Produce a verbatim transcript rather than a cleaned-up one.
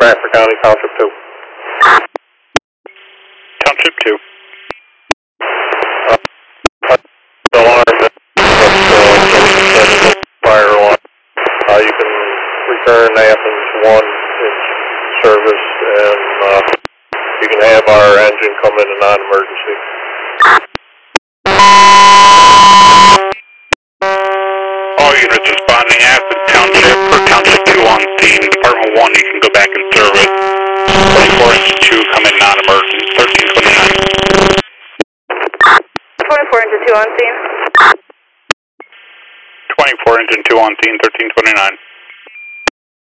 Bradford County, Township two. Township two. Uh, alarm that, uh, fire alarm. Uh, you can return Athens one in service, and uh, you can have our engine come in a non-emergency. All units responding Athens Township or Township two on scene. Department one, you can go back in service. twenty-four engine two, come in non-emergency. thirteen twenty-nine. twenty-four engine two on scene. twenty-four engine two on scene, thirteen twenty-nine.